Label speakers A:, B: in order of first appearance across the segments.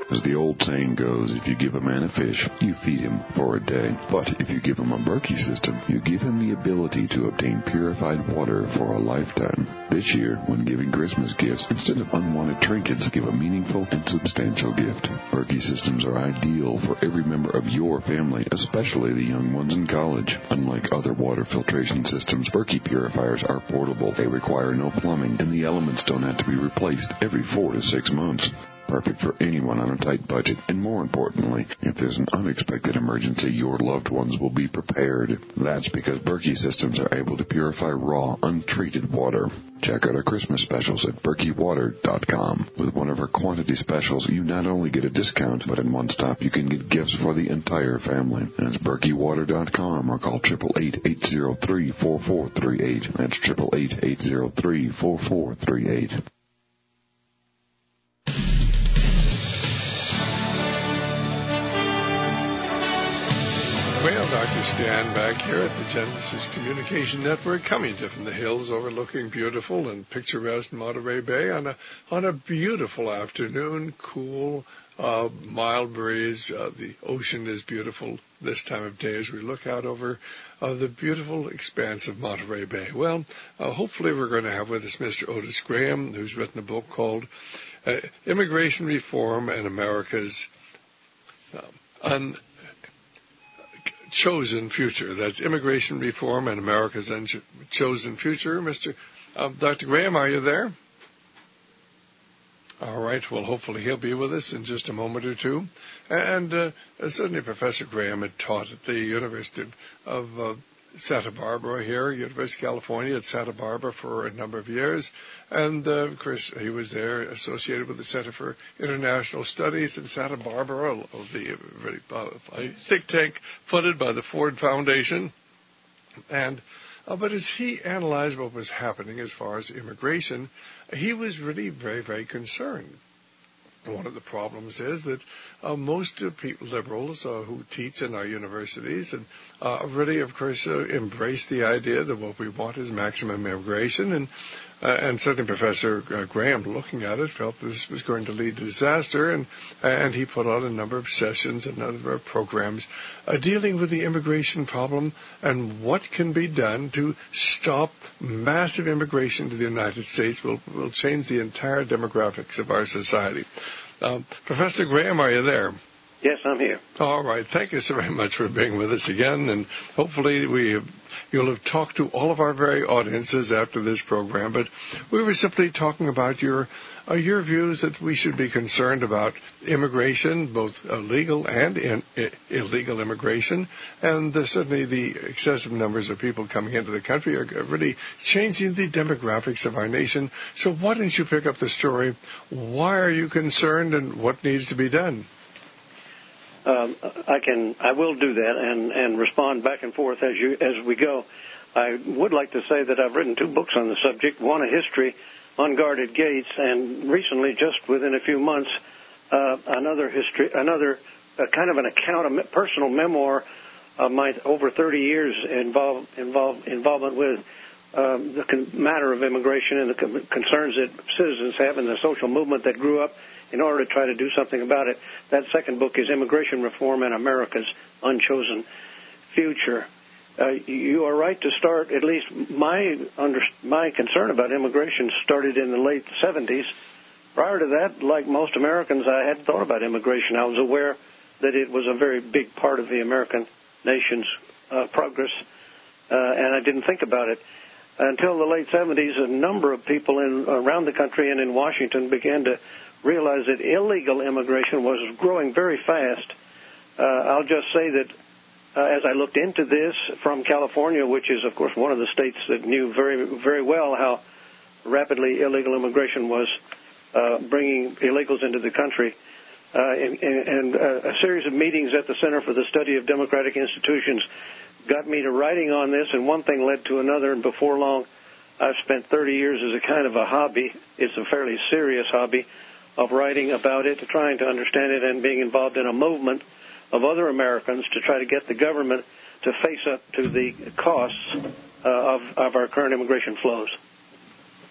A: As the old saying goes, if you give a man a fish, you feed him for a day. But if you give him a Berkey system, you give him the ability to obtain purified water for a lifetime. This year, when giving Christmas gifts, instead of unwanted trinkets, give a meaningful and substantial gift. Berkey systems are ideal for every member of your family, especially the young ones in college. Unlike other water filtration systems, Berkey purifiers are portable. They require no plumbing, and the elements don't have to be replaced every 4 to 6 months. Perfect for anyone on a tight budget, and more importantly, if there's an unexpected emergency, your loved ones will be prepared. That's because Berkey systems are able to purify raw, untreated water. Check out our Christmas specials at BerkeyWater.com. With one of our quantity specials, you not only get a discount, but in one stop you can get gifts for the entire family. That's BerkeyWater.com, or call 888-803-4438. That's 888-803-4438.
B: Well, Dr. Stan back here at the Genesis Communication Network, coming to you from the hills overlooking beautiful and picturesque Monterey Bay on a beautiful afternoon, cool, mild breeze. The ocean is beautiful this time of day as we look out over the beautiful expanse of Monterey Bay. Well, hopefully we're going to have with us Mr. Otis Graham, who's written a book called Immigration Reform and America's Chosen Future. That's Immigration Reform and America's Chosen Future. Dr. Graham, are you there? All right. Well, hopefully he'll be with us in just a moment or two. And certainly Professor Graham had taught at the University of Santa Barbara here, University of California at Santa Barbara for a number of years. And, of course, he was there associated with the Center for International Studies in Santa Barbara, the think tank funded by the Ford Foundation. And but as he analyzed what was happening as far as immigration, he was really very, very concerned. One of the problems is that most liberals who teach in our universities and really, of course, embrace the idea that what we want is maximum immigration. And certainly Professor Graham, looking at it, felt this was going to lead to disaster. And he put on a number of sessions and a number of programs dealing with the immigration problem and what can be done to stop massive immigration to the United States will change the entire demographics of our society. Professor Graham, are you there?
C: Yes, I'm here.
B: All right. Thank you so very much for being with us again. And hopefully you'll have talked to all of our very audiences after this program. But we were simply talking about your views that we should be concerned about immigration, both legal and illegal immigration. And certainly the excessive numbers of people coming into the country are really changing the demographics of our nation. So why don't you pick up the story? Why are you concerned and what needs to be done?
C: I will do that and respond back and forth as we go. I would like to say that I've written 2 books on the subject, one a history, Unguarded Gates, and recently, just within a few months, another kind of an account, a personal memoir of my over 30 years involvement with the matter of immigration and the concerns that citizens have and the social movement that grew up in order to try to do something about it. That second book is Immigration Reform and America's Unchosen Future. You are right to start, at least my concern about immigration started in the late 70s. Prior to that, like most Americans, I hadn't thought about immigration. I was aware that it was a very big part of the American nation's progress, and I didn't think about it. Until the late 70s, a number of people around the country and in Washington began to realize that illegal immigration was growing very fast. I'll just say that as I looked into this from California, which is, of course, one of the states that knew very, very well how rapidly illegal immigration was bringing illegals into the country, and a series of meetings at the Center for the Study of Democratic Institutions got me to writing on this, and one thing led to another, and before long, I've spent 30 years as a kind of a hobby. It's a fairly serious hobby of writing about it, trying to understand it, and being involved in a movement of other Americans to try to get the government to face up to the costs of our current immigration flows.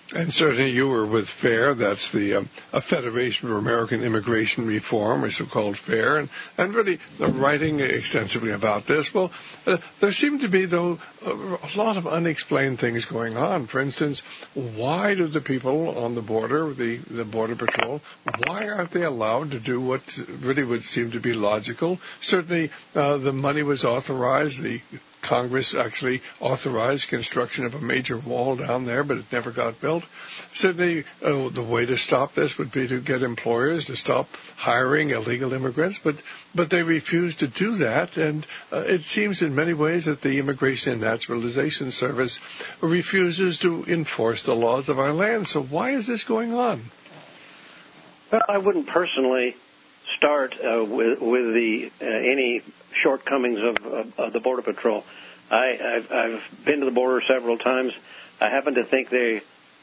B: And certainly you were with FAIR, that's the a Federation for American Immigration Reform, or so-called FAIR, and really writing extensively about this. Well, there seem to be, though, a lot of unexplained things going on. For instance, why do the people on the border, the Border Patrol, why aren't they allowed to do what really would seem to be logical? Certainly the money was authorized, the Congress actually authorized construction of a major wall down there, but it never got built. Certainly, the way to stop this would be to get employers to stop hiring illegal immigrants, but they refuse to do that, and it seems in many ways that the Immigration and Naturalization Service refuses to enforce the laws of our land. So why is this going on?
C: Well, I wouldn't personally start with any shortcomings of the Border Patrol. I've been to the border several times. I happen to think they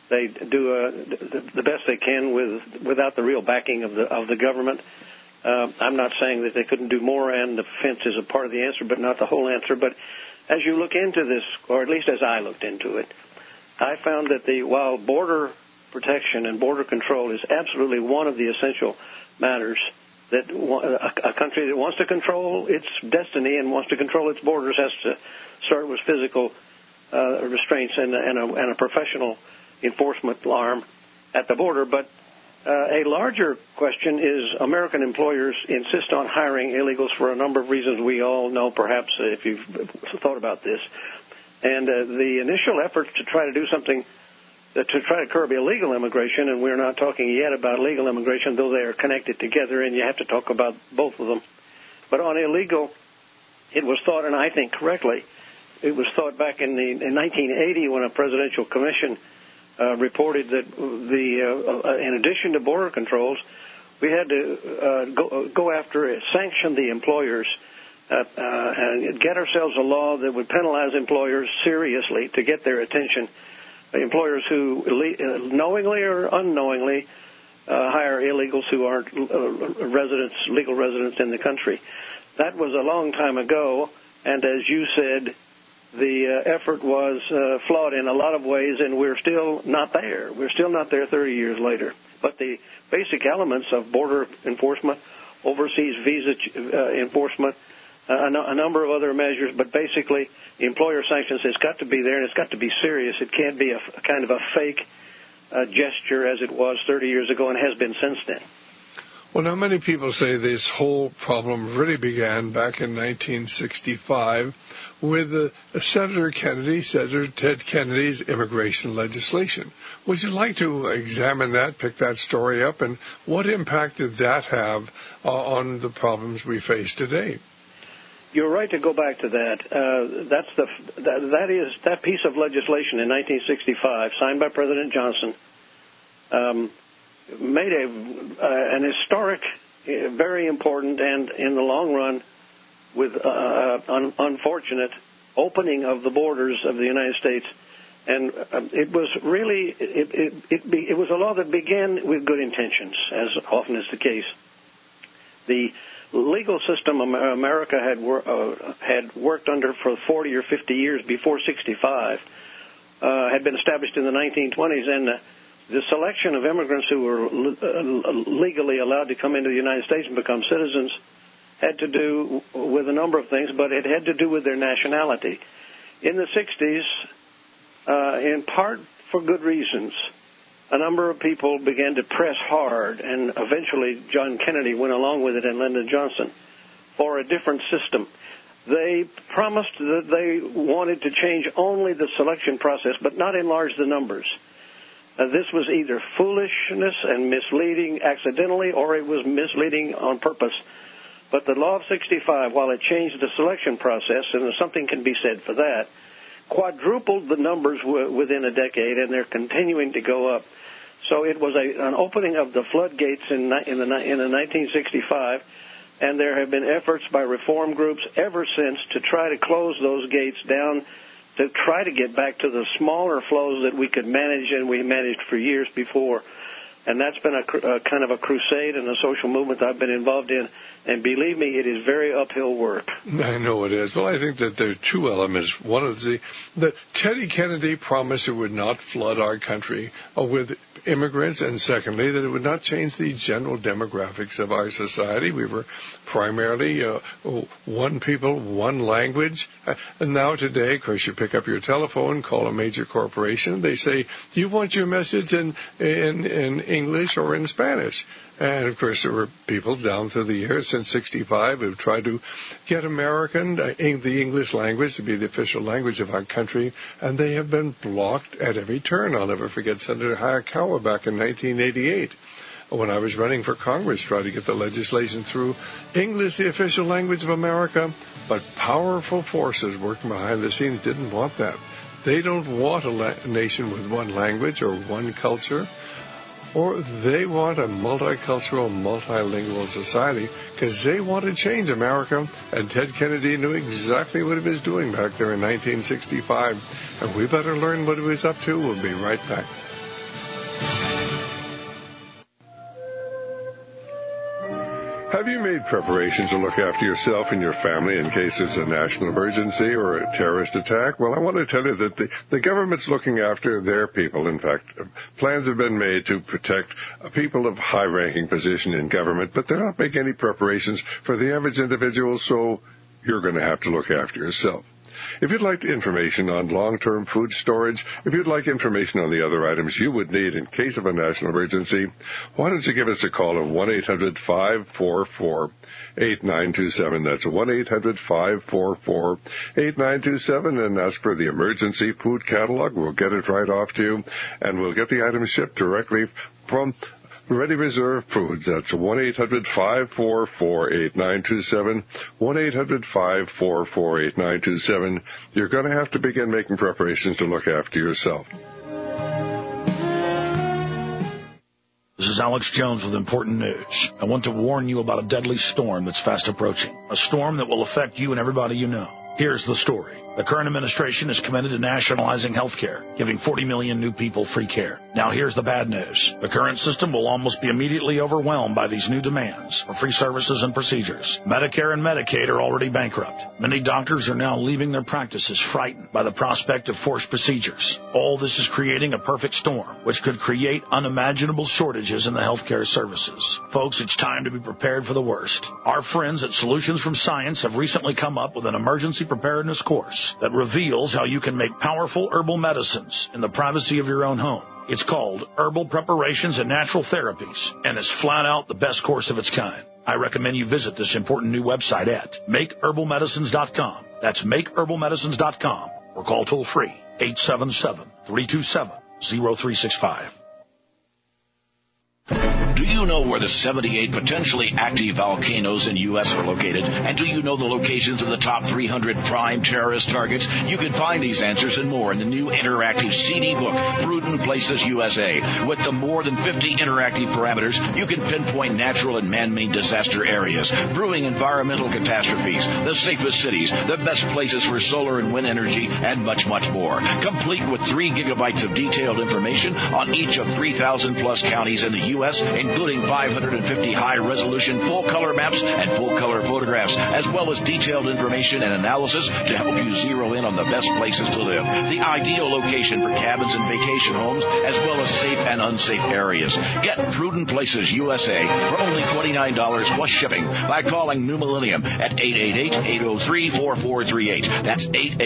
C: do the best they can without the real backing of the government. I'm not saying that they couldn't do more, and the fence is a part of the answer, but not the whole answer. But as you look into this, or at least as I looked into it, I found that while border protection and border control is absolutely one of the essential matters, that a country that wants to control its destiny and wants to control its borders has to start with physical restraints and a professional enforcement arm at the border. But a larger question is American employers insist on hiring illegals for a number of reasons we all know, perhaps, if you've thought about this. And the initial efforts to try to do something to try to curb illegal immigration, and we're not talking yet about legal immigration, though they are connected together, and you have to talk about both of them. But on illegal, it was thought, and I think correctly, it was thought back in 1980 when a presidential commission reported that in addition to border controls, we had to go after, sanction the employers, and get ourselves a law that would penalize employers seriously to get their attention. Employers who knowingly or unknowingly hire illegals who aren't legal residents in the country. That was a long time ago, and as you said, the effort was flawed in a lot of ways, and we're still not there. We're still not there 30 years later. But the basic elements of border enforcement, overseas visa enforcement, a number of other measures, but basically the employer sanctions has got to be there, and it's got to be serious. It can't be a kind of a fake gesture as it was 30 years ago and has been since then.
B: Well, now many people say this whole problem really began back in 1965 with Senator Ted Kennedy's immigration legislation. Would you like to examine that, pick that story up, and what impact did that have on the problems we face today?
C: You're right to go back to that. That piece of legislation in 1965, signed by President Johnson, made an historic, very important, and in the long run, with unfortunate opening of the borders of the United States. And it was really it was a law that began with good intentions, as often is the case. The legal system America had worked under for 40 or 50 years before 65 had been established in the 1920s, and the selection of immigrants who were legally allowed to come into the United States and become citizens had to do with a number of things, but it had to do with their nationality. In the 60s, in part for good reasons, a number of people began to press hard, and eventually John Kennedy went along with it and Lyndon Johnson, for a different system. They promised that they wanted to change only the selection process, but not enlarge the numbers. This was either foolishness and misleading accidentally, or it was misleading on purpose. But the law of 65, while it changed the selection process, and something can be said for that, quadrupled the numbers within a decade, and they're continuing to go up. So it was an opening of the floodgates in 1965, and there have been efforts by reform groups ever since to try to close those gates down, to try to get back to the smaller flows that we could manage, and we managed for years before. And that's been a kind of a crusade and a social movement I've been involved in. And believe me, it is very uphill work.
B: I know it is. Well, I think that there are two elements. One is that Teddy Kennedy promised it would not flood our country with immigrants, and secondly, that it would not change the general demographics of our society. We were primarily one people, one language. And now today, of course, you pick up your telephone, call a major corporation, they say, do you want your message in English or in Spanish? And, of course, there were people down through the years since 1965 who've tried to get American, the English language, to be the official language of our country, and they have been blocked at every turn. I'll never forget Senator Hayakawa back in 1988. When I was running for Congress, trying to get the legislation through. English, the official language of America, but powerful forces working behind the scenes didn't want that. They don't want a nation with one language or one culture. Or they want a multicultural, multilingual society because they want to change America. And Ted Kennedy knew exactly what he was doing back there in 1965. And we better learn what he was up to. We'll be right back. Have you made preparations to look after yourself and your family in case there's a national emergency or a terrorist attack? Well, I want to tell you that the government's looking after their people. In fact, plans have been made to protect people of high-ranking position in government, but they're not making any preparations for the average individual, so you're going to have to look after yourself. If you'd like information on long-term food storage, if you'd like information on the other items you would need in case of a national emergency, why don't you give us a call at 1-800-544-8927. That's 1-800-544-8927, and ask for the emergency food catalog. We'll get it right off to you, and we'll get the items shipped directly from Ready Reserve Foods. That's 1-800-544-8927, 1-800-544-8927. You're going to have to begin making preparations to look after yourself.
D: This is Alex Jones with important news. I want to warn you about a deadly storm that's fast approaching, a storm that will affect you and everybody you know. Here's the story. The current administration is committed to nationalizing health care, giving 40 million new people free care. Now here's the bad news. The current system will almost be immediately overwhelmed by these new demands for free services and procedures. Medicare and Medicaid are already bankrupt. Many doctors are now leaving their practices frightened by the prospect of forced procedures. All this is creating a perfect storm, which could create unimaginable shortages in the healthcare services. Folks, it's time to be prepared for the worst. Our friends at Solutions from Science have recently come up with an emergency preparedness course that reveals how you can make powerful herbal medicines in the privacy of your own home. It's called Herbal Preparations and Natural Therapies, and is flat out the best course of its kind. I recommend you visit this important new website at MakeHerbalMedicines.com. That's MakeHerbalMedicines.com, or call toll-free 877-327-0365.
E: Do you know where the 78 potentially active volcanoes in U.S. are located? And do you know the locations of the top 300 prime terrorist targets? You can find these answers and more in the new interactive CD book, Prudent Places USA. With the more than 50 interactive parameters, you can pinpoint natural and man-made disaster areas, brewing environmental catastrophes, the safest cities, the best places for solar and wind energy, and much, much more. Complete with 3 gigabytes of detailed information on each of 3,000-plus counties in the U.S., including 550 high-resolution full-color maps and full-color photographs, as well as detailed information and analysis to help you zero in on the best places to live, the ideal location for cabins and vacation homes, as well as safe and unsafe areas. Get Prudent Places USA for only $29 plus shipping by calling New Millennium at 888-803-4438. That's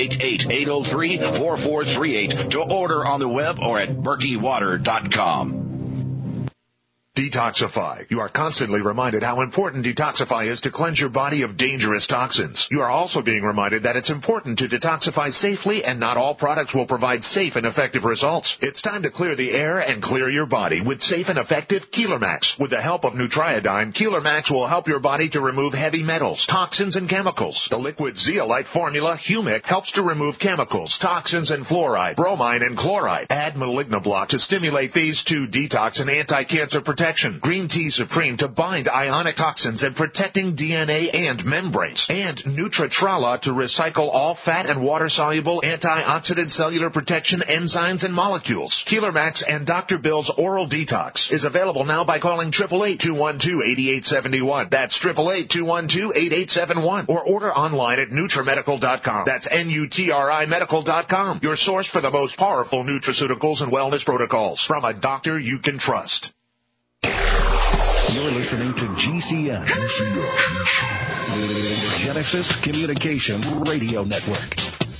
E: 888-803-4438 to order on the web or at berkeywater.com.
F: Detoxify. You are constantly reminded how important Detoxify is to cleanse your body of dangerous toxins. You are also being reminded that it's important to detoxify safely, and not all products will provide safe and effective results. It's time to clear the air and clear your body with safe and effective Keeler Max. With the help of Nutriodine, Keeler Max will help your body to remove heavy metals, toxins, and chemicals. The liquid zeolite formula, Humic, helps to remove chemicals, toxins, and fluoride, bromine, and chloride. Add Malignoblock to stimulate phase 2 detox and anti-cancer protection protection. Green Tea Supreme to bind ionic toxins and protecting DNA and membranes. And Nutritrala to recycle all fat and water-soluble antioxidant cellular protection enzymes and molecules. Keeler Max and Dr. Bill's Oral Detox is available now by calling 888-212-8871. That's 888-212-8871. Or order online at NutriMedical.com. That's NutriMedical.com. Your source for the most powerful nutraceuticals and wellness protocols from a doctor you can trust.
G: You're listening to GCN, the Genesis Communication Radio Network.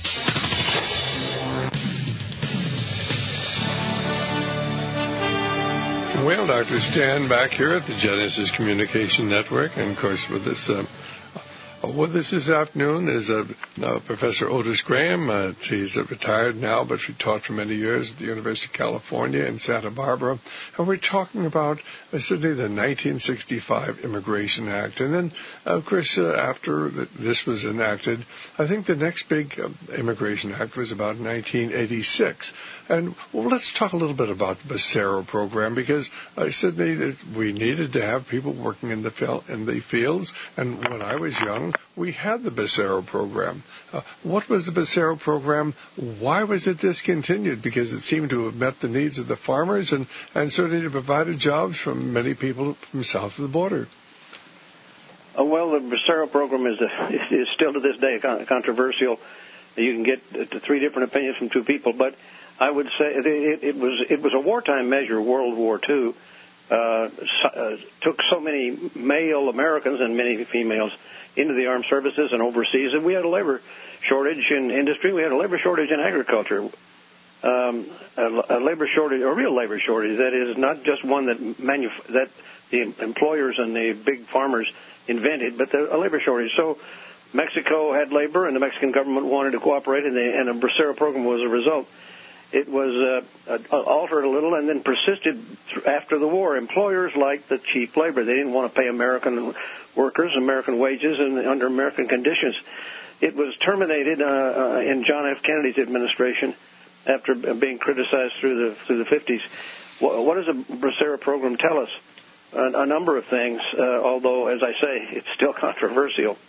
B: Well, Dr. Stan back here at the Genesis Communication Network, and of course with us this afternoon is Professor Otis Graham. He's retired now, but he taught for many years at the University of California in Santa Barbara. And we're talking about certainly the 1965 Immigration Act. And then, of course, after this was enacted, I think the next big Immigration Act was about 1986. And let's talk a little bit about the Bracero program, because certainly that we needed to have people working in the fields. And when I was young, we had the Bracero program. What was the Bracero program? Why was it discontinued? Because it seemed to have met the needs of the farmers and certainly provided jobs from many people from south of the border.
C: Well, the Bracero program is still to this day controversial. You can get to three different opinions from two people, but I would say it was a wartime measure. World War II took so many male Americans and many females into the armed services and overseas, and we had a labor shortage in industry. We had a labor shortage in agriculture. A labor shortage, a real labor shortage. That is not just one that the employers and the big farmers invented, but a labor shortage. So Mexico had labor, and the Mexican government wanted to cooperate, and the Bracero program was a result. It was altered a little and then persisted after the war. Employers liked the cheap labor. They didn't want to pay American workers American wages and under American conditions. It was terminated in John F. Kennedy's administration after being criticized through the 50s. What does the Bracero program tell us? A number of things, although, as I say, it's still controversial.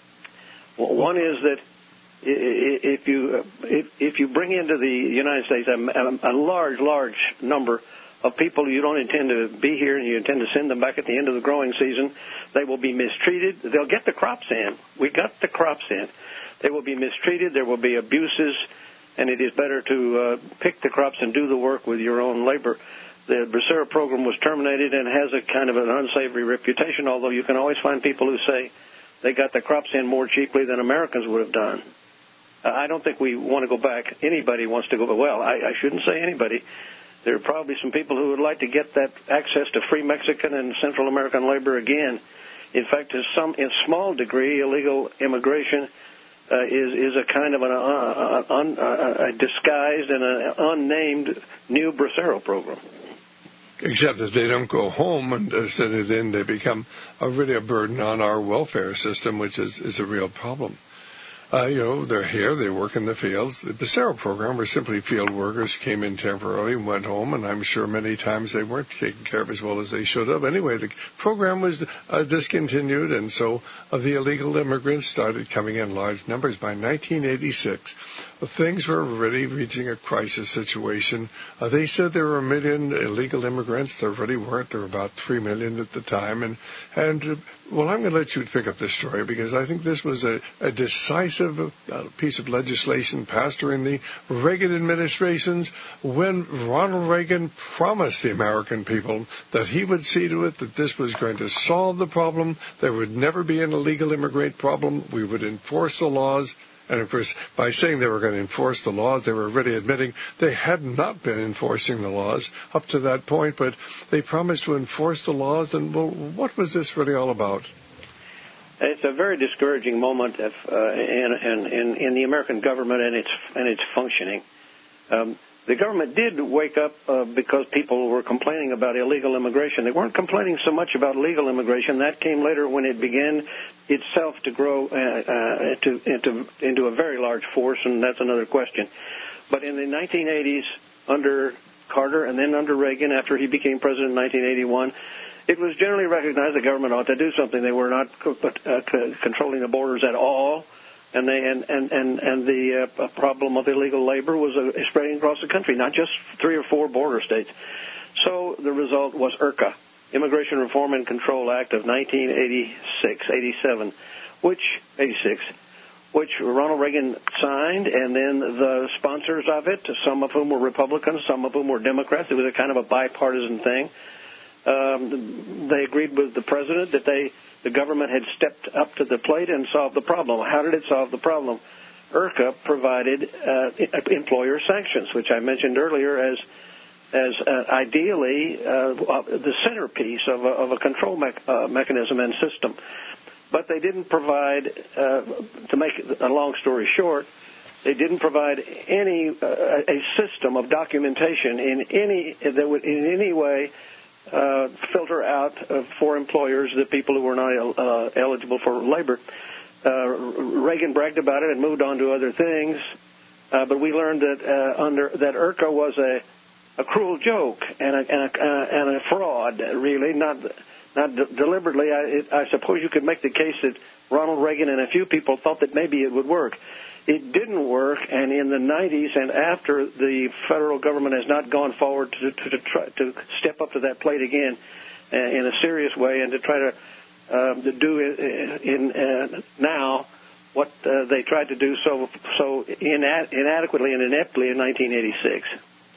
C: One is that if you bring into the United States a large number of people you don't intend to be here and you intend to send them back at the end of the growing season, they will be mistreated. They'll get the crops in. We got the crops in. They will be mistreated. There will be abuses, and it is better to pick the crops and do the work with your own labor. The Bracero program was terminated and has a kind of an unsavory reputation, although you can always find people who say they got the crops in more cheaply than Americans would have done. I don't think we want to go back. Anybody wants to go back. Well, I shouldn't say anybody. There are probably some people who would like to get that access to free Mexican and Central American labor again. In fact, in small degree, illegal immigration is a kind of a disguised and an unnamed new Bracero program.
B: Except that they don't go home, and then they become really a burden on our welfare system, which is a real problem. They're here, they work in the fields. The Bracero program, where simply field workers came in temporarily and went home, and I'm sure many times they weren't taken care of as well as they should have. Anyway, the program was discontinued, and so the illegal immigrants started coming in large numbers. By 1986, things were already reaching a crisis situation. They said there were 1 million illegal immigrants. There really weren't. There were about 3 million at the time. And well, I'm going to let you pick up this story, because I think this was a decisive piece of legislation passed during the Reagan administrations, when Ronald Reagan promised the American people that he would see to it that this was going to solve the problem. There would never be an illegal immigrant problem. We would enforce the laws. And, of course, by saying they were going to enforce the laws, they were really admitting they had not been enforcing the laws up to that point, but they promised to enforce the laws. And, well, what was this really all about?
C: It's a very discouraging moment in the American government and its functioning. The government did wake up because people were complaining about illegal immigration. They weren't complaining so much about legal immigration. That came later when it began itself to grow into a very large force, and that's another question. But in the 1980s, under Carter and then under Reagan after he became president in 1981, it was generally recognized the government ought to do something. They were not controlling the borders at all, and the problem of illegal labor was spreading across the country, not just 3 or 4 border states. So the result was IRCA, Immigration Reform and Control Act of 1986, which Ronald Reagan signed, and then the sponsors of it, some of whom were Republicans, some of whom were Democrats. It was a kind of a bipartisan thing. They agreed with the president that the government had stepped up to the plate and solved the problem. How did it solve the problem? IRCA provided employer sanctions, which I mentioned earlier as ideally the centerpiece of a control mechanism and system. But they didn't provide, to make a long story short, they didn't provide a system of documentation that would in any way filter out for employers the people who were not eligible for labor. Reagan bragged about it and moved on to other things, but we learned that that IRCA was a cruel joke and a fraud, really, not deliberately. I suppose you could make the case that Ronald Reagan and a few people thought that maybe it would work. It didn't work, and in the 90s and after, the federal government has not gone forward to try to step up to that plate again in a serious way and to try to do now what they tried to do so inadequately and ineptly in 1986.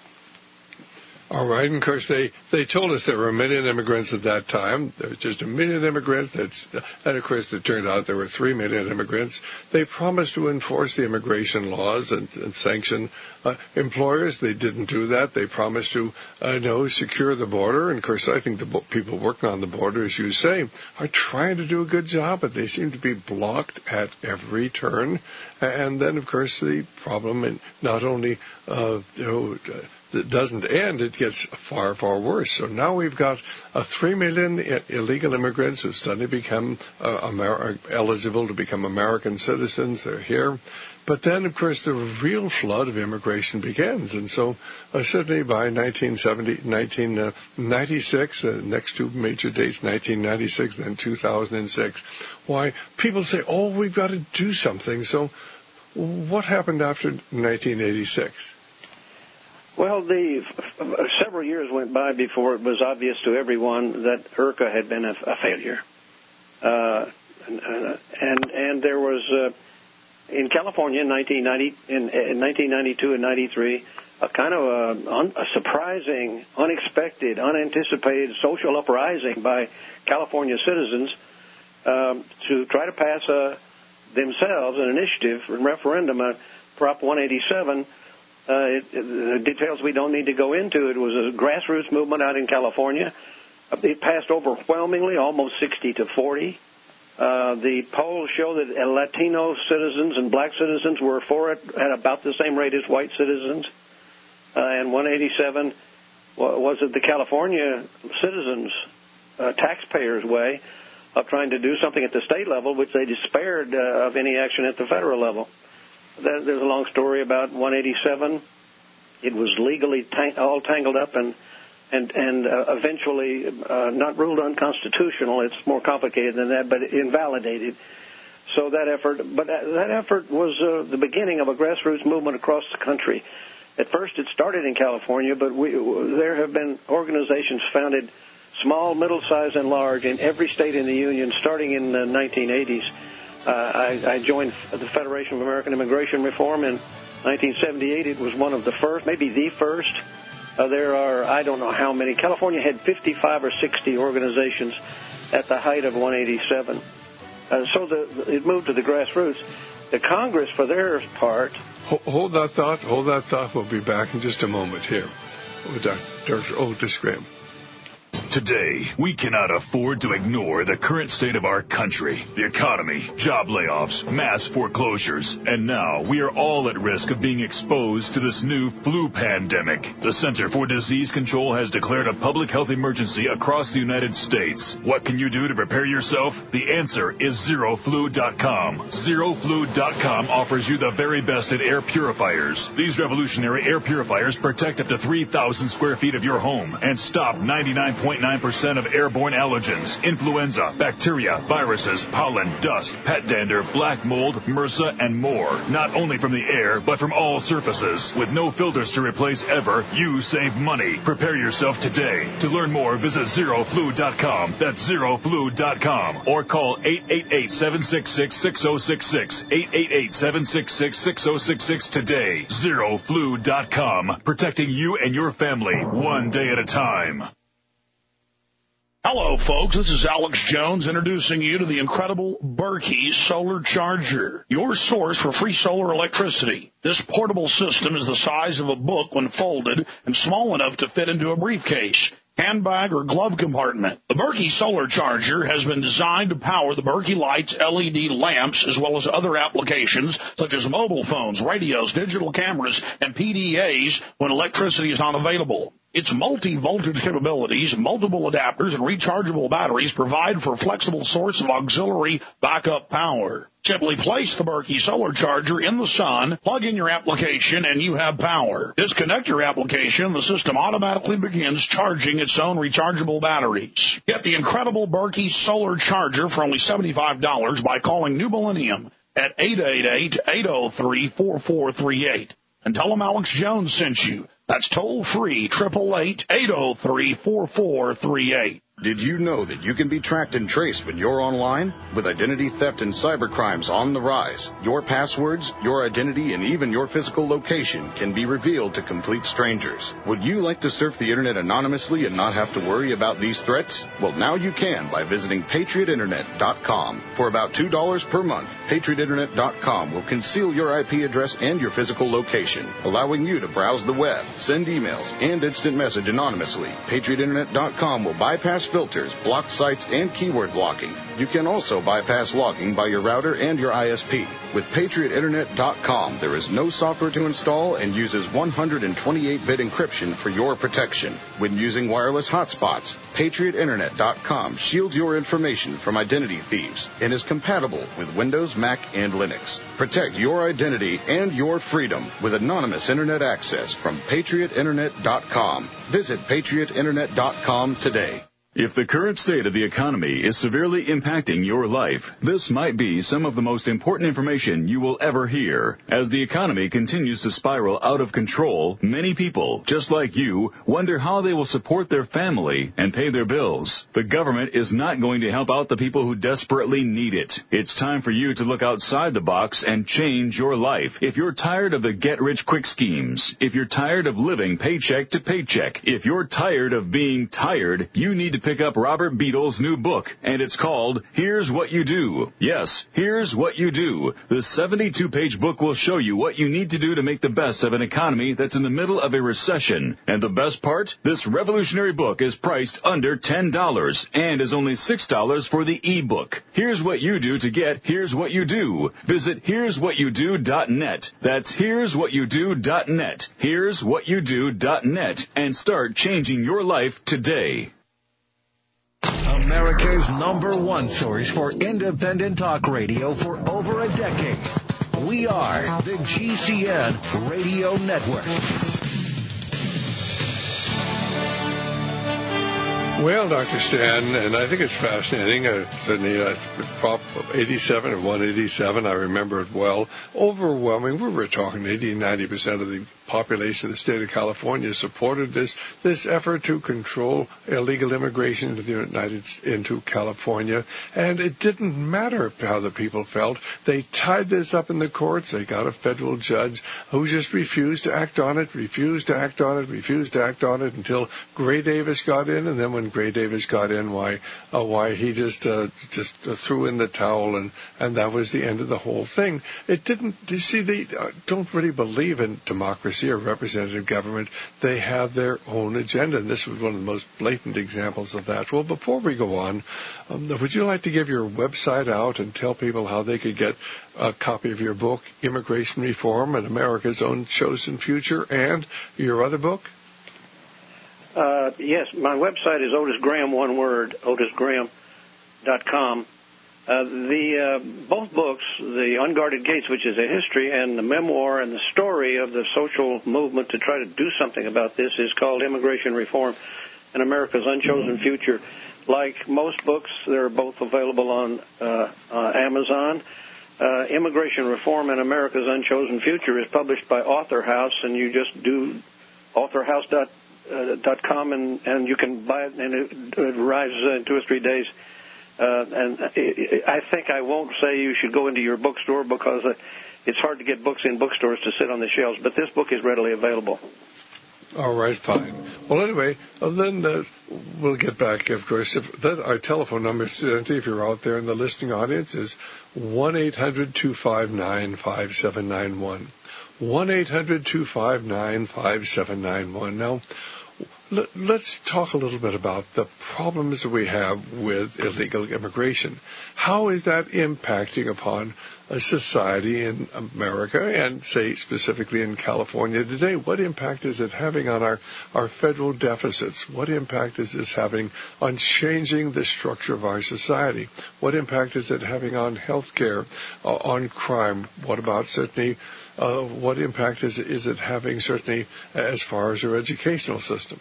B: All right, and of course they told us there were 1 million immigrants at that time. There was just 1 million immigrants. And of course it turned out there were 3 million immigrants. They promised to enforce the immigration laws and sanction employers. They didn't do that. They promised to secure the border. And of course I think the people working on the border, as you say, are trying to do a good job, but they seem to be blocked at every turn. And then of course the problem not only it doesn't end, it gets far, far worse. So now we've got 3 million illegal immigrants who've suddenly become eligible to become American citizens. They're here. But then, of course, the real flood of immigration begins. And so certainly by 1996, next 2 major dates, 1996, then 2006, why people say, we've got to do something. So what happened after 1986?
C: Well, several years went by before it was obvious to everyone that IRCA had been a failure. And there was, in California in 1992 and 93, a kind of a surprising, unexpected, unanticipated social uprising by California citizens to try to pass themselves an initiative, a referendum, Prop 187. Details we don't need to go into. It was a grassroots movement out in California. It passed overwhelmingly, almost 60-40. The polls show that Latino citizens and black citizens were for it at about the same rate as white citizens. And 187 was the California citizens, taxpayers' way of trying to do something at the state level, which they despaired of any action at the federal level. There's a long story about 187. It was legally all tangled up and eventually not ruled unconstitutional. It's more complicated than that, but invalidated. So that effort was the beginning of a grassroots movement across the country. At first, it started in California, but there have been organizations founded, small, middle-sized, and large, in every state in the Union, starting in the 1980s. I joined the Federation of American Immigration Reform in 1978. It was one of the first, maybe the first. There are, I don't know how many. California had 55 or 60 organizations at the height of 187. So it moved to the grassroots. The Congress, for their part...
B: Hold that thought. We'll be back in just a moment here with Dr. Otis Graham.
H: Today, we cannot afford to ignore the current state of our country, the economy, job layoffs, mass foreclosures, and now we are all at risk of being exposed to this new flu pandemic. The Center for Disease Control has declared a public health emergency across the United States. What can you do to prepare yourself? The answer is ZeroFlu.com. ZeroFlu.com offers you the very best in air purifiers. These revolutionary air purifiers protect up to 3,000 square feet of your home and stop 99.9% of airborne allergens, influenza, bacteria, viruses, pollen, dust, pet dander, black mold, MRSA, and more. Not only from the air, but from all surfaces. With no filters to replace ever, you save money. Prepare yourself today. To learn more, visit ZeroFlu.com. That's ZeroFlu.com. Or call 888-766-6066. 888-766-6066 today. ZeroFlu.com. Protecting you and your family one day at a time.
D: Hello, folks. This is Alex Jones introducing you to the incredible Berkey Solar Charger, your source for free solar electricity. This portable system is the size of a book when folded and small enough to fit into a briefcase, handbag, or glove compartment. The Berkey Solar Charger has been designed to power the Berkey Lights LED lamps as well as other applications such as mobile phones, radios, digital cameras, and PDAs when electricity is not available. Its multi-voltage capabilities, multiple adapters, and rechargeable batteries provide for a flexible source of auxiliary backup power. Simply place the Berkey Solar Charger in the sun, plug in your application, and you have power. Disconnect your application, the system automatically begins charging its own rechargeable batteries. Get the incredible Berkey Solar Charger for only $75 by calling New Millennium at 888-803-4438. And tell them Alex Jones sent you. That's toll-free, 888-803-4438.
I: Did you know that you can be tracked and traced when you're online? With identity theft and cybercrimes on the rise, your passwords, your identity, and even your physical location can be revealed to complete strangers. Would you like to surf the internet anonymously and not have to worry about these threats? Well, now you can by visiting PatriotInternet.com. For about $2 per month, PatriotInternet.com will conceal your IP address and your physical location, allowing you to browse the web, send emails, and instant message anonymously. PatriotInternet.com will bypass filters, block sites, and keyword blocking. You can also bypass logging by your router and your ISP. With PatriotInternet.com, there is no software to install and uses 128-bit encryption for your protection. When using wireless hotspots, PatriotInternet.com shields your information from identity thieves and is compatible with Windows, Mac, and Linux. Protect your identity and your freedom with anonymous Internet access from PatriotInternet.com. Visit PatriotInternet.com today.
H: If the current state of the economy is severely impacting your life, this might be some of the most important information you will ever hear. As the economy continues to spiral out of control, many people, just like you, wonder how they will support their family and pay their bills. The government is not going to help out the people who desperately need it. It's time for you to look outside the box and change your life. If you're tired of the get-rich-quick schemes, if you're tired of living paycheck to paycheck, if you're tired of being tired, you need to pick up Robert Beadle's new book, and it's called Here's What You Do. Yes, Here's What You Do. This 72-page book will show you what you need to do to make the best of an economy that's in the middle of a recession. And the best part? This revolutionary book is priced under $10 and is only $6 for the e-book. Here's what you do to get Here's What You Do. Visit here'swhatyoudo.net. That's here'swhatyoudo.net. Here'swhatyoudo.net. And start changing your life today.
G: America's #1 source for independent talk radio for over a decade. We are the GCN Radio Network.
B: Well, Dr. Stan, and I think it's fascinating, certainly Prop 87 or 187, I remember it well, overwhelming. We were talking 80-90% of the population of the state of California supported this effort to control illegal immigration into California, and it didn't matter how the people felt. They tied this up in the courts. They got a federal judge who just refused to act on it until Gray Davis got in, and then when Gray Davis got in, why he just threw in the towel, and that was the end of the whole thing. It didn't. You see, they don't really believe in democracy bureaucracy or representative government. They have their own agenda, and this was one of the most blatant examples of that. Well, before we go on, would you like to give your website out and tell people how they could get a copy of your book, Immigration Reform and America's Own Chosen Future, and your other book?
C: Yes, my website is Otis Graham, one word, otisgraham.com. Both books, The Unguarded Gates, which is a history, and the memoir and the story of the social movement to try to do something about this, is called Immigration Reform and America's Unchosen Future. Like most books, they're both available on Amazon. Immigration Reform and America's Unchosen Future is published by Author House, and you just do authorhouse.com, and you can buy it, and it arrives in 2 or 3 days. And I think I won't say you should go into your bookstore because it's hard to get books in bookstores to sit on the shelves, but this book is readily available.
B: All right, fine. Well, anyway, then we'll get back, of course. Our telephone number, incidentally, if you're out there in the listening audience, is 1-800-259-5791. 1-800-259-5791. Now, let's talk a little bit about the problems that we have with illegal immigration. How is that impacting upon a society in America and, say, specifically in California today? What impact is it having on our federal deficits? What impact is this having on changing the structure of our society? What impact is it having on health care, on crime? What about certainly what impact is it having certainly as far as our educational system?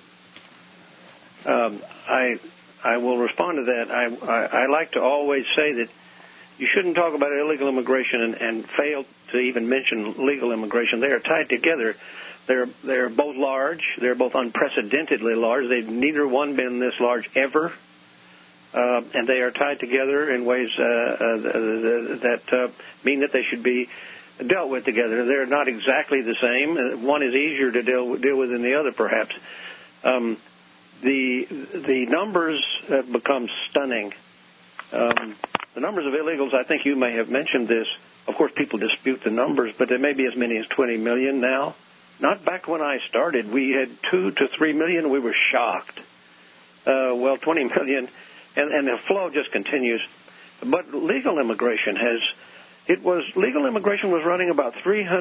C: I will respond to that. I like to always say that you shouldn't talk about illegal immigration and fail to even mention legal immigration. They are tied together. They're both large. They're both unprecedentedly large. They've neither one been this large ever. And they are tied together in ways that mean that they should be dealt with together. They're not exactly the same. One is easier to deal with than the other, perhaps. The numbers have become stunning. The numbers of illegals, I think you may have mentioned this. Of course, people dispute the numbers, but there may be as many as 20 million now. Not back when I started. We had 2 to 3 million. We were shocked. 20 million, and the flow just continues. But legal immigration legal immigration was running about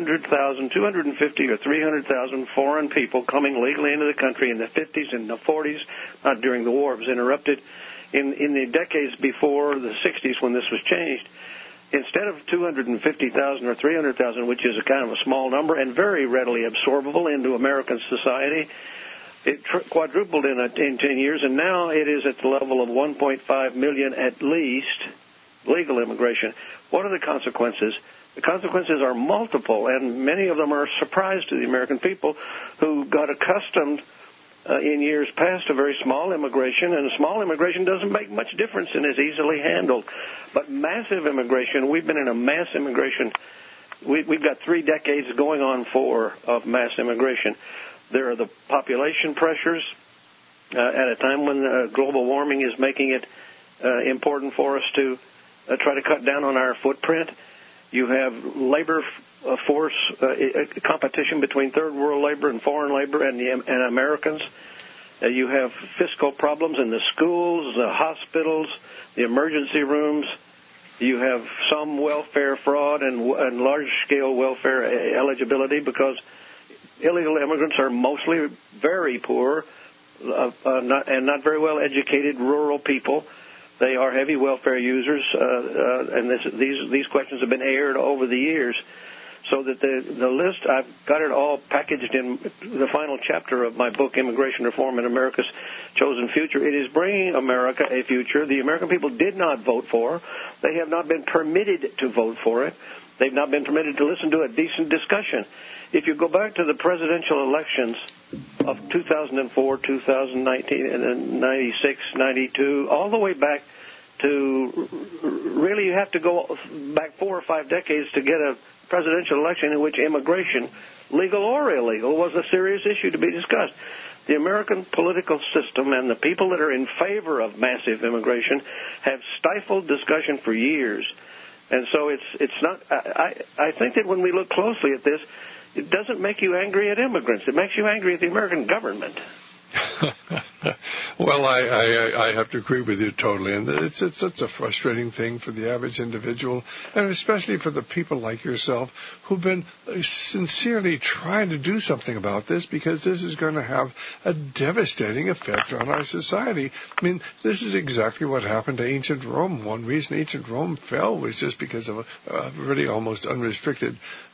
C: 250 or 300,000 foreign people coming legally into the country in the 50s and the 40s, not during the war. It was interrupted. In the decades before the 60s when this was changed, instead of 250,000 or 300,000, which is a kind of a small number and very readily absorbable into American society, it quadrupled in 10 years, and now it is at the level of 1.5 million at least legal immigration. What are the consequences? The consequences are multiple, and many of them are a surprise to the American people who got accustomed in years past to very small immigration, and small immigration doesn't make much difference and is easily handled. But massive immigration, we've been in a mass immigration. We've got 3 decades going on 4 of mass immigration. There are the population pressures at a time when global warming is making it important for us to try to cut down on our footprint. You have labor force competition between third world labor and foreign labor and Americans. You have fiscal problems in the schools, the hospitals, the emergency rooms. You have some welfare fraud and large-scale welfare eligibility because illegal immigrants are mostly very poor and not very well educated rural people. They are heavy welfare users, and these questions have been aired over the years. So that the list, I've got it all packaged in the final chapter of my book, Immigration Reform and America's Chosen Future. It is bringing America a future the American people did not vote for. They have not been permitted to vote for it. They've not been permitted to listen to a decent discussion. If you go back to the presidential elections of 2004, 2019, and 96, 92, all the way back to really you have to go back 4 or 5 decades to get a presidential election in which immigration, legal or illegal, was a serious issue to be discussed. The American political system and the people that are in favor of massive immigration have stifled discussion for years. And so it's not. I think that when we look closely at this, it doesn't make you angry at immigrants. It makes you angry at the American government.
B: Well, I have to agree with you totally, and it's such a frustrating thing for the average individual, and especially for the people like yourself who've been sincerely trying to do something about this, because this is going to have a devastating effect on our society. I mean, this is exactly what happened to ancient Rome. One reason ancient Rome fell was just because of a really almost unrestricted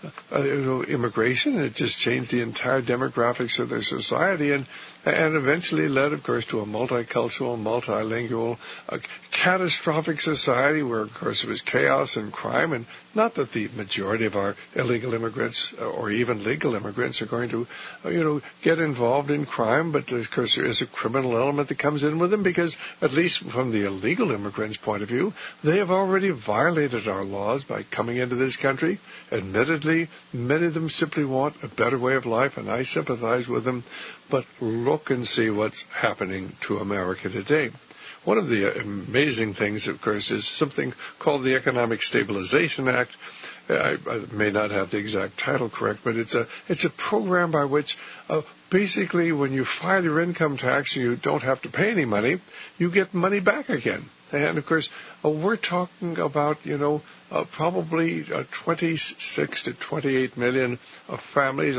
B: immigration. It just changed the entire demographics of their society, and eventually led, of course, to a multicultural, multilingual, catastrophic society where, of course, there was chaos and crime. And not that the majority of our illegal immigrants or even legal immigrants are going to, get involved in crime, but, of course, there is a criminal element that comes in with them because, at least from the illegal immigrants' point of view, they have already violated our laws by coming into this country. Admittedly, many of them simply want a better way of life, and I sympathize with them. But look and see what's happening to America today. One of the amazing things, of course, is something called the Economic Stabilization Act. I may not have the exact title correct, but it's a program by which basically when you file your income tax and you don't have to pay any money, you get money back again. And, of course, we're talking about, probably 26 to 28 million families,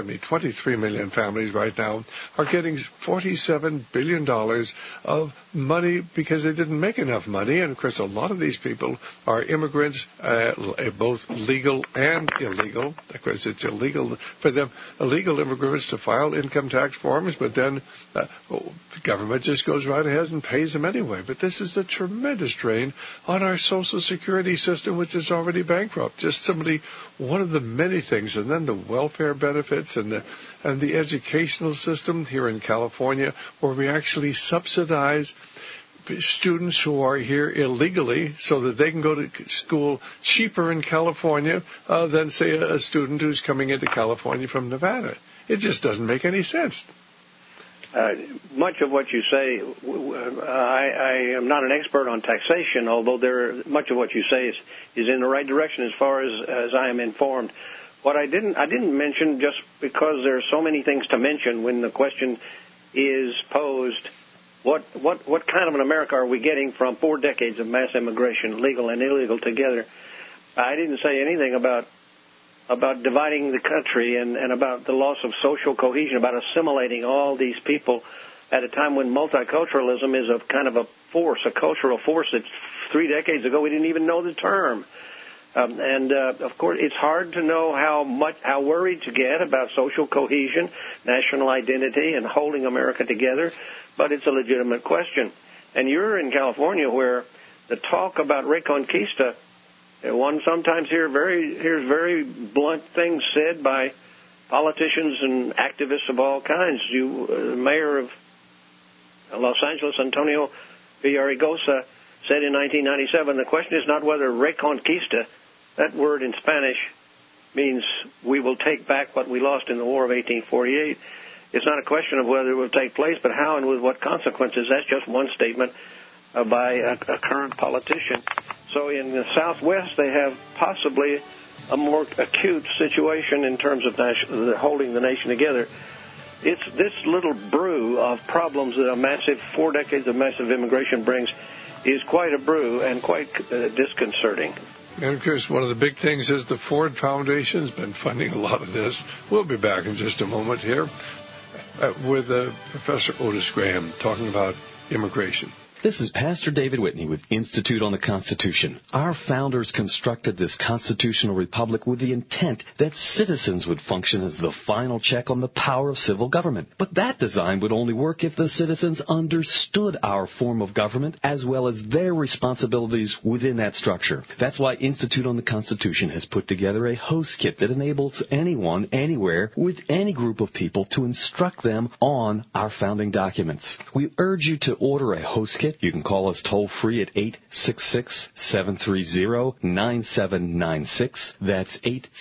B: 23 million families right now are getting $47 billion of money because they didn't make enough money. And, of course, a lot of these people are immigrants, both legal and illegal. Of course, it's illegal for them, illegal immigrants, to file income tax forms, but then the government just goes right ahead and pays them anyway. But this is a tremendous drain on our Social Security system, which is already bankrupt. Just simply one of the many things. And then the welfare benefits and the educational system here in California, where we actually subsidize students who are here illegally so that they can go to school cheaper in California than, say, a student who's coming into California from Nevada. It just doesn't make any sense.
C: Much of what you say, I am not an expert on taxation, although much of what you say is in the right direction as far as I am informed. What I didn't mention, just because there are so many things to mention when the question is posed, what kind of an America are we getting from 4 decades of mass immigration, legal and illegal together? I didn't say anything about dividing the country and about the loss of social cohesion, about assimilating all these people at a time when multiculturalism is a kind of a force, a cultural force that 3 decades ago we didn't even know the term. Of course, it's hard to know how worried to get about social cohesion, national identity, and holding America together, but it's a legitimate question. And you're in California, where the talk about Reconquista, one sometimes hears very blunt things said by politicians and activists of all kinds. The mayor of Los Angeles, Antonio Villaraigosa, said in 1997, the question is not whether Reconquista, that word in Spanish means we will take back what we lost in the War of 1848. It's not a question of whether it will take place, but how and with what consequences. That's just one statement by a current politician. So in the Southwest, they have possibly a more acute situation in terms of holding the nation together. It's this little brew of problems that 4 decades of massive immigration brings is quite a brew and quite disconcerting.
B: And, of course, one of the big things is the Ford Foundation has been funding a lot of this. We'll be back in just a moment here with Professor Otis Graham talking about immigration.
J: This is Pastor David Whitney with Institute on the Constitution. Our founders constructed this constitutional republic with the intent that citizens would function as the final check on the power of civil government. But that design would only work if the citizens understood our form of government as well as their responsibilities within that structure. That's why Institute on the Constitution has put together a host kit that enables anyone, anywhere, with any group of people to instruct them on our founding documents. We urge you to order a host kit it, you can call us toll-free at 866-730-9796. That's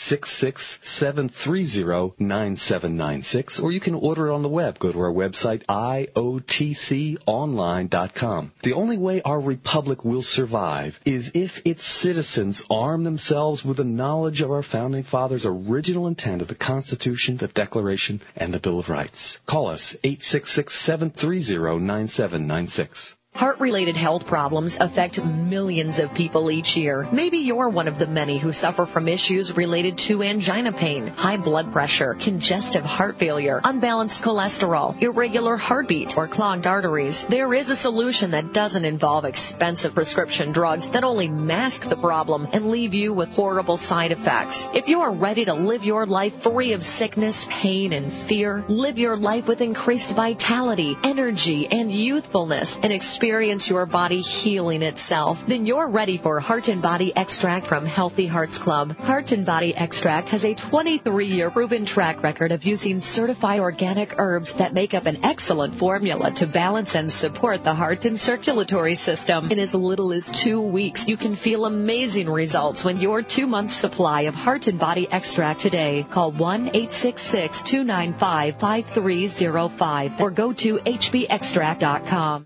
J: 866-730-9796. Or you can order it on the web. Go to our website, iotconline.com. The only way our republic will survive is if its citizens arm themselves with the knowledge of our Founding Fathers' original intent of the Constitution, the Declaration, and the Bill of Rights. Call us, 866-730-9796.
K: Heart-related health problems affect millions of people each year. Maybe you're one of the many who suffer from issues related to angina pain, high blood pressure, congestive heart failure, unbalanced cholesterol, irregular heartbeat, or clogged arteries. There is a solution that doesn't involve expensive prescription drugs that only mask the problem and leave you with horrible side effects. If you are ready to live your life free of sickness, pain, and fear, live your life with increased vitality, energy, and youthfulness, and experience your body healing itself, then you're ready for Heart and Body Extract from Healthy Hearts Club. Heart and Body Extract has a 23-year proven track record of using certified organic herbs that make up an excellent formula to balance and support the heart and circulatory system. In as little as 2 weeks, you can feel amazing results when your 2-month supply of Heart and Body Extract today. Call 1-866-295-5305 or go to hbextract.com.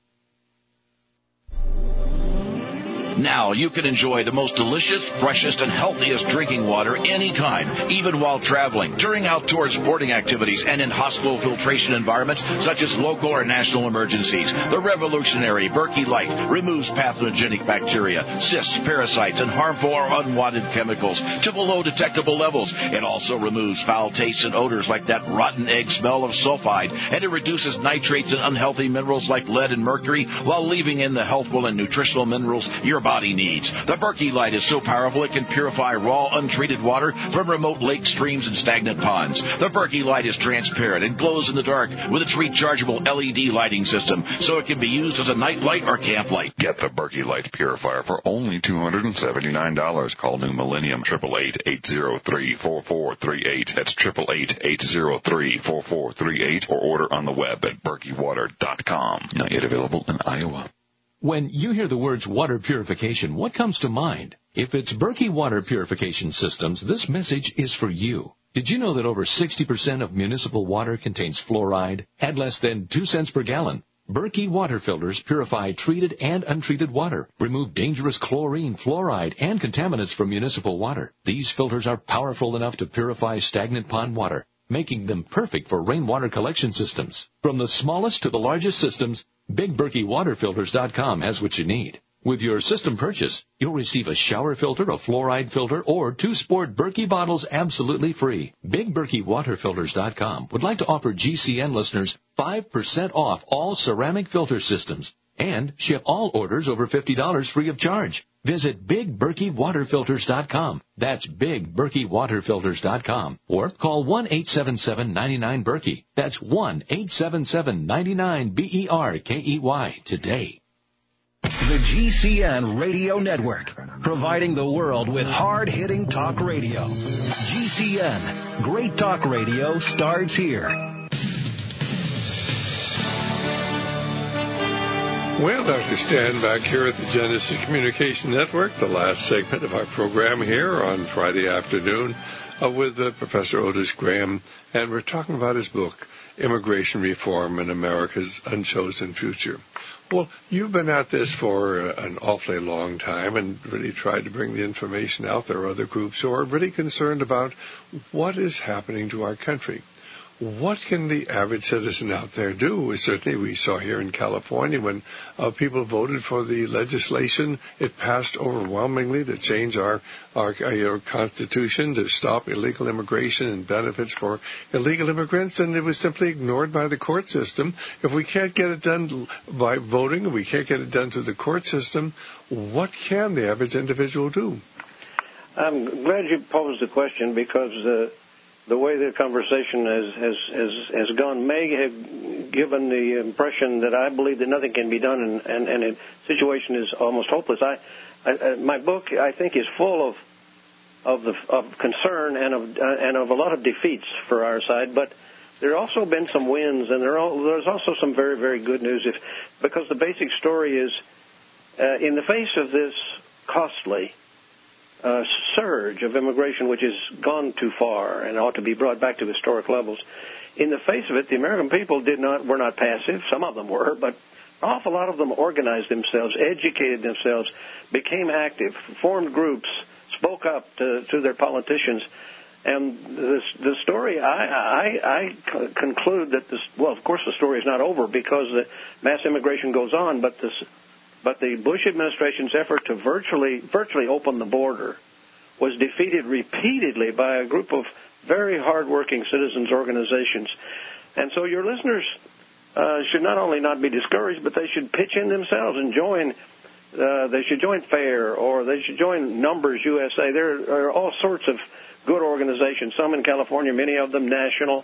E: Now you can enjoy the most delicious, freshest, and healthiest drinking water anytime, even while traveling, during outdoor sporting activities, and in hospital filtration environments such as local or national emergencies. The revolutionary Berkey Light removes pathogenic bacteria, cysts, parasites, and harmful or unwanted chemicals to below detectable levels. It also removes foul tastes and odors like that rotten egg smell of sulfide, and it reduces nitrates and unhealthy minerals like lead and mercury while leaving in the healthful and nutritional minerals your body needs. The Berkey Light is so powerful it can purify raw, untreated water from remote lakes, streams, and stagnant ponds. The Berkey Light is transparent and glows in the dark with its rechargeable LED lighting system, so it can be used as a night light or camp light.
A: Get the Berkey Light Purifier for only $279. Call New Millennium 888-803-4438. That's 888-803-4438, or order on the web at berkeywater.com. Not yet available in Iowa.
L: When you hear the words water purification, what comes to mind? If it's Berkey Water Purification Systems, this message is for you. Did you know that over 60% of municipal water contains fluoride at less than 2 cents per gallon? Berkey water filters purify treated and untreated water, remove dangerous chlorine, fluoride, and contaminants from municipal water. These filters are powerful enough to purify stagnant pond water, making them perfect for rainwater collection systems. From the smallest to the largest systems, BigBerkeyWaterFilters.com has what you need. With your system purchase, you'll receive a shower filter, a fluoride filter, or 2 sport Berkey bottles absolutely free. BigBerkeyWaterFilters.com would like to offer GCN listeners 5% off all ceramic filter systems and ship all orders over $50 free of charge. Visit BigBerkeyWaterFilters.com. That's BigBerkeyWaterFilters.com. Or call 1-877-99-BERKEY. That's 1-877-99-BERKEY today.
G: The GCN Radio Network, providing the world with hard-hitting talk radio. GCN, great talk radio starts here.
B: Well, Dr. Stan back here at the Genesis Communication Network, the last segment of our program here on Friday afternoon with Professor Otis Graham, and we're talking about his book, Immigration Reform in America's Unchosen Future. Well, you've been at this for an awfully long time and really tried to bring the information out. There are other groups who are really concerned about what is happening to our country. What can the average citizen out there do? Certainly we saw here in California when people voted for the legislation, it passed overwhelmingly to change our Constitution to stop illegal immigration and benefits for illegal immigrants, and it was simply ignored by the court system. If we can't get it done by voting, we can't get it done through the court system, what can the average individual do?
C: I'm glad you posed the question because the way the conversation has gone may have given the impression that I believe that nothing can be done and the situation is almost hopeless. My book, I think, is full of concern and of a lot of defeats for our side, but There have also been some wins, and there's also some very, very good news. Because the basic story is, in the face of this costly surge of immigration, which has gone too far and ought to be brought back to historic levels, in the face of it, the American people were not passive. Some of them were, but an awful lot of them organized themselves, educated themselves, became active, formed groups, spoke up to their politicians. And the story, I conclude that well, of course the story is not over because the mass immigration goes on, but the Bush administration's effort to virtually open the border was defeated repeatedly by a group of very hard-working citizens organizations. And so your listeners should not only not be discouraged, but they should pitch in themselves and join. They should join FAIR, or they should join Numbers USA. There are all sorts of good organizations, some in California, many of them national.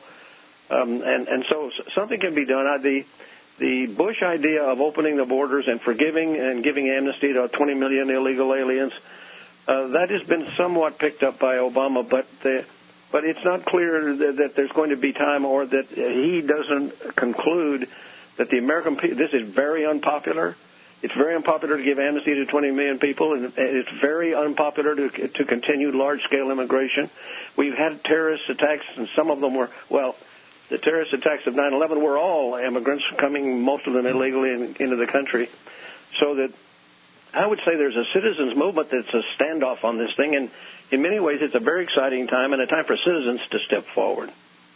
C: And so something can be done. The Bush idea of opening the borders and forgiving and giving amnesty to 20 million illegal aliens, that has been somewhat picked up by Obama, but it's not clear that there's going to be time, or that he doesn't conclude that the American people, this is very unpopular. It's very unpopular to give amnesty to 20 million people, and it's very unpopular to continue large-scale immigration. We've had terrorist attacks, and some of them were, the terrorist attacks of 9/11 were all immigrants coming, most of them illegally, into the country. So that I would say there's a citizens movement that's a standoff on this thing, and in many ways it's a very exciting time and a time for citizens to step forward.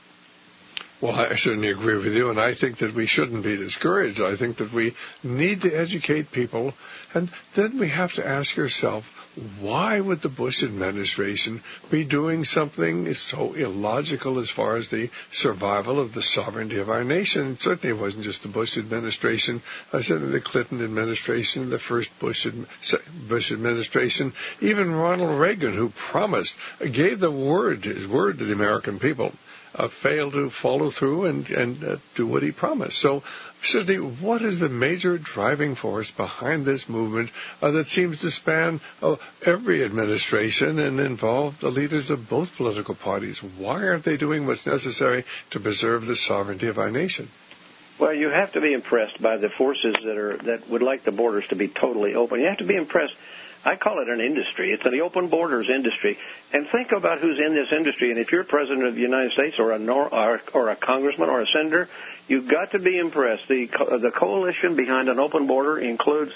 B: Well, I certainly agree with you, and I think that we shouldn't be discouraged. I think that we need to educate people, and then we have to ask ourselves, why would the Bush administration be doing something so illogical as far as the survival of the sovereignty of our nation? It certainly wasn't just the Bush administration. Certainly the Clinton administration, the first Bush administration, even Ronald Reagan, who gave his word to the American people, failed to follow through and do what he promised. So, certainly, what is the major driving force behind this movement that seems to span every administration and involve the leaders of both political parties? Why aren't they doing what's necessary to preserve the sovereignty of our nation?
C: Well, you have to be impressed by the forces that would like the borders to be totally open. You have to be impressed. I call it an industry. It's an open borders industry. And think about who's in this industry. And if you're president of the United States or a congressman or a senator, you've got to be impressed. The coalition behind an open border includes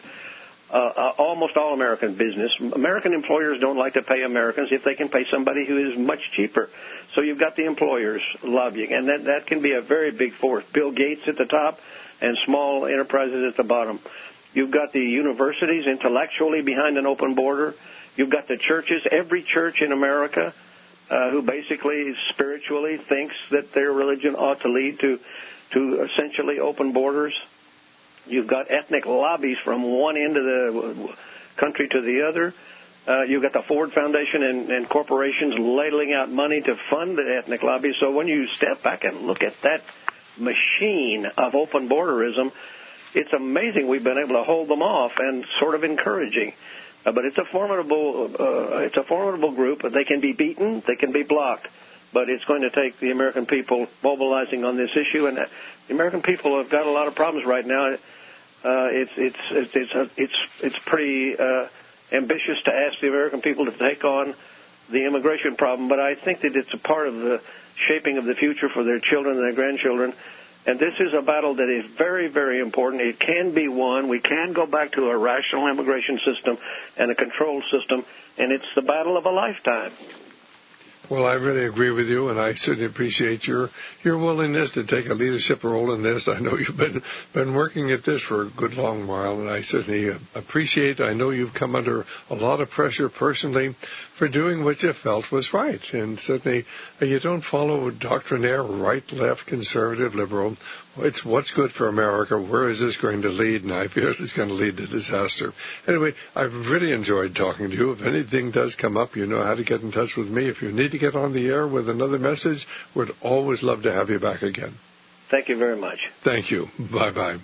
C: almost all American business. American employers don't like to pay Americans if they can pay somebody who is much cheaper. So you've got the employers lobbying, and that can be a very big force. Bill Gates at the top and small enterprises at the bottom. You've got the universities intellectually behind an open border. You've got the churches, every church in America, who basically spiritually thinks that their religion ought to lead to essentially open borders. You've got ethnic lobbies from one end of the country to the other. You've got the Ford Foundation and corporations ladling out money to fund the ethnic lobbies. So when you step back and look at that machine of open borderism, it's amazing we've been able to hold them off, and sort of encouraging. But it's a formidable group. They can be beaten, they can be blocked, but it's going to take the American people mobilizing on this issue. And the American people have got a lot of problems right now. It's pretty ambitious to ask the American people to take on the immigration problem, but I think that it's a part of the shaping of the future for their children and their grandchildren. And this is a battle that is very, very important. It can be won. We can go back to a rational immigration system and a controlled system, and it's the battle of a lifetime.
B: Well, I really agree with you, and I certainly appreciate your willingness to take a leadership role in this. I know you've been working at this for a good long while, and I certainly appreciate. I know you've come under a lot of pressure personally for doing what you felt was right, and certainly you don't follow doctrinaire right, left, conservative, liberal. It's what's good for America. Where is this going to lead? And I fear it's going to lead to disaster. Anyway, I've really enjoyed talking to you. If anything does come up, you know how to get in touch with me. If you need to get on the air with another message, we'd always love to have you back again.
C: Thank you very much.
B: Thank you. Bye-bye.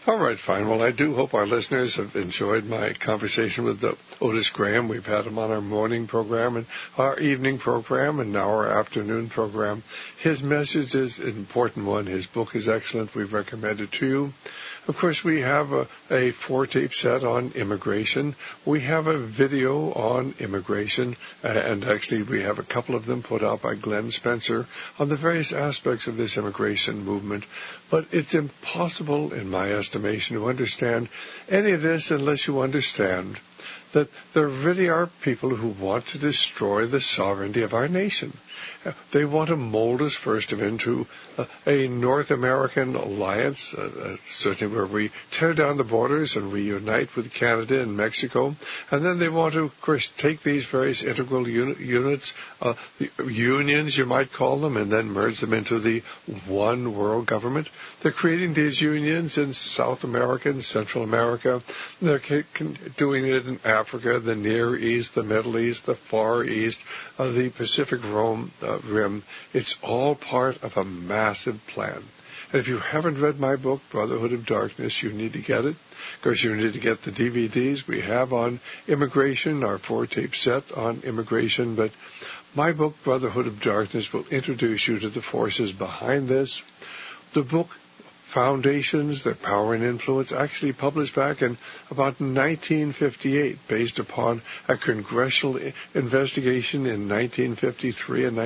B: All right, fine. Well, I do hope our listeners have enjoyed my conversation with Otis Graham. We've had him on our morning program and our evening program and now our afternoon program. His message is an important one. His book is excellent. We recommend it to you. Of course, we have a 4-tape set on immigration. We have a video on immigration, and actually we have a couple of them put out by Glenn Spencer on the various aspects of this immigration movement. But it's impossible, in my estimation, to understand any of this unless you understand that there really are people who want to destroy the sovereignty of our nation. They want to mold us first into a North American alliance, certainly where we tear down the borders and reunite with Canada and Mexico. And then they want to, of course, take these various integral units, the unions you might call them, and then merge them into the one world government. They're creating these unions in South America and Central America. They're doing it in Africa, the Near East, the Middle East, the Far East, the Pacific Rim. It's all part of a massive plan. And if you haven't read my book, Brotherhood of Darkness, you need to get it. Of course, you need to get the DVDs we have on immigration, our 4-tape set on immigration. But my book, Brotherhood of Darkness, will introduce you to the forces behind this. The book Foundations, Their Power and Influence, actually published back in about 1958, based upon a congressional investigation in 1953 and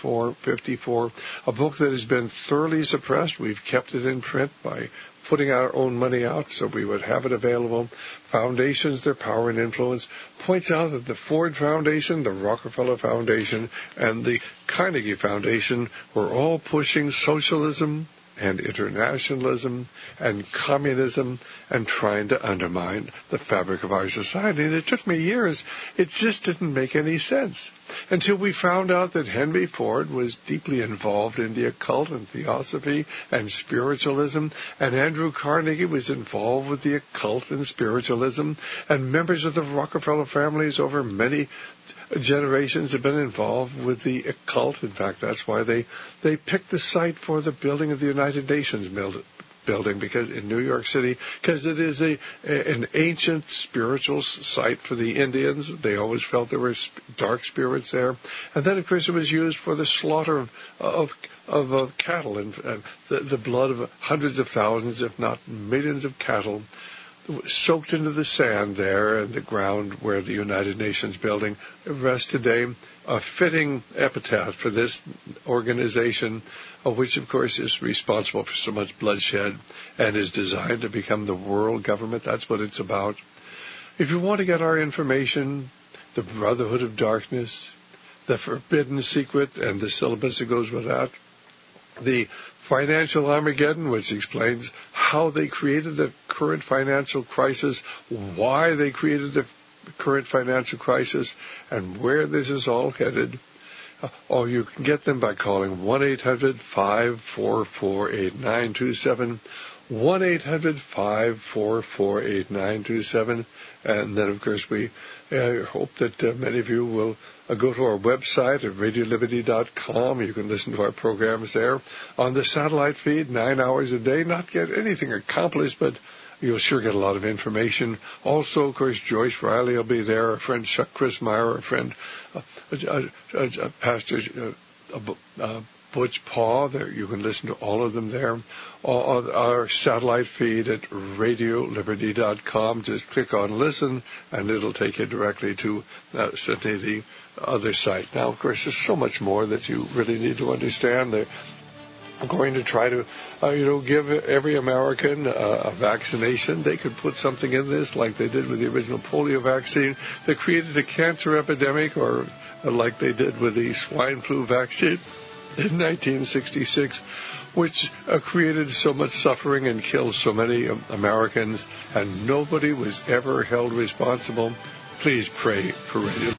B: 1954, a book that has been thoroughly suppressed. We've kept it in print by putting our own money out so we would have it available. Foundations, Their Power and Influence, points out that the Ford Foundation, the Rockefeller Foundation, and the Carnegie Foundation were all pushing socialism and internationalism and communism and trying to undermine the fabric of our society. And it took me years. It just didn't make any sense until we found out that Henry Ford was deeply involved in the occult and theosophy and spiritualism, and Andrew Carnegie was involved with the occult and spiritualism, and members of the Rockefeller families over many generations have been involved with the occult. In fact, that's why they picked the site for the building of the United Nations building, because in New York City, because it is an ancient spiritual site for the Indians. They always felt there were dark spirits there. And then, of course, it was used for the slaughter of cattle and the blood of hundreds of thousands, if not millions of cattle, soaked into the sand there and the ground where the United Nations building rests today. A fitting epitaph for this organization, of which, of course, is responsible for so much bloodshed and is designed to become the world government. That's what it's about. If you want to get our information, the Brotherhood of Darkness, the Forbidden Secret, and the syllabus that goes with that, the Financial Armageddon, which explains how they created the current financial crisis, why they created the current financial crisis, and where this is all headed. Or you can get them by calling 1-800-544-8927, 1-800-544-8927. And then, of course, we hope that many of you will go to our website at radioliberty.com. You can listen to our programs there on the satellite feed, 9 hours a day. Not get anything accomplished, but you'll sure get a lot of information. Also, of course, Joyce Riley will be there, our friend Chris Meyer, our friend Pastor Butch Paw. There, you can listen to all of them there. Our satellite feed at radioliberty.com. Just click on listen, and it'll take you directly to certainly the other site. Now, of course, there's so much more that you really need to understand. They're going to try to, give every American a vaccination. They could put something in this like they did with the original polio vaccine that created a cancer epidemic, or like they did with the swine flu vaccine in 1966, which created so much suffering and killed so many Americans, and nobody was ever held responsible. Please pray for radio.